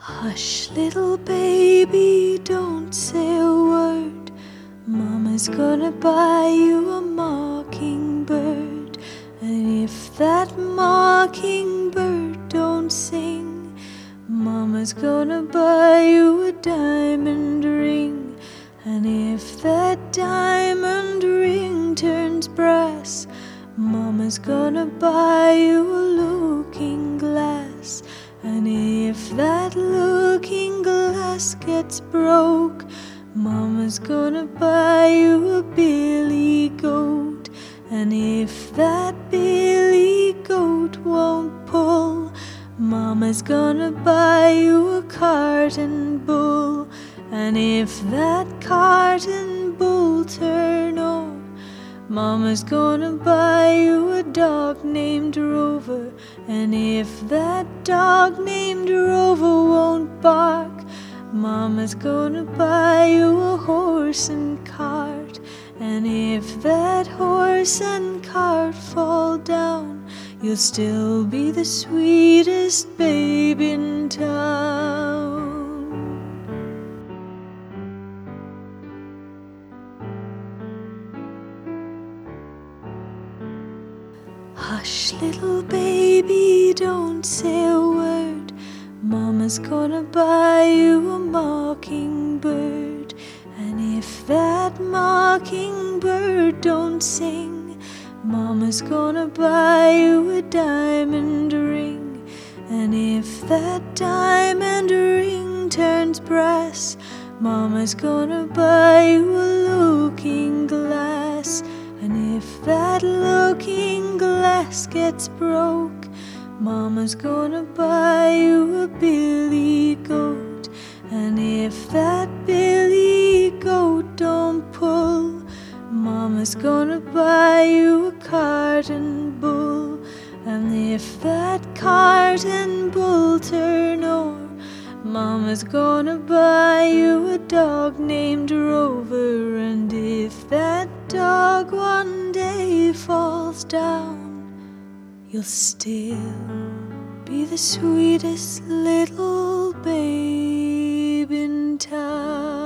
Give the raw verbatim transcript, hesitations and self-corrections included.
Hush, little baby, don't say a word. Mama's gonna buy you a mockingbird. And if that mockingbird don't sing, Mama's gonna buy you a diamond ring. And if that diamond ring turns brass, Mama's gonna buy you a looking glass. And if that looking glass gets broke, Mama's gonna buy you a billy goat. And if that billy goat won't pull, Mama's gonna buy you a cart and bull. And if that cart and bull turn on, Mama's gonna buy you a dog named Rover. And if that dog named Rover won't bark, Mama's gonna buy you a horse and cart. And if that horse and cart fall down, you'll still be the sweetest babe in town. Hush, little baby, don't say a word. Mama's gonna buy you a mockingbird. And if that mockingbird don't sing, Mama's gonna buy you a diamond ring. And if that diamond ring turns brass, Mama's gonna buy you a looking glass. And if that looking glass gets broke, Mama's gonna buy you a billy goat. And if that billy goat don't pull, Mama's gonna buy you a cart and bull. And if that cart and bull turn o'er, Mama's gonna buy you a dog named Rover. And if that dog one day falls down, you'll still be the sweetest little babe in town.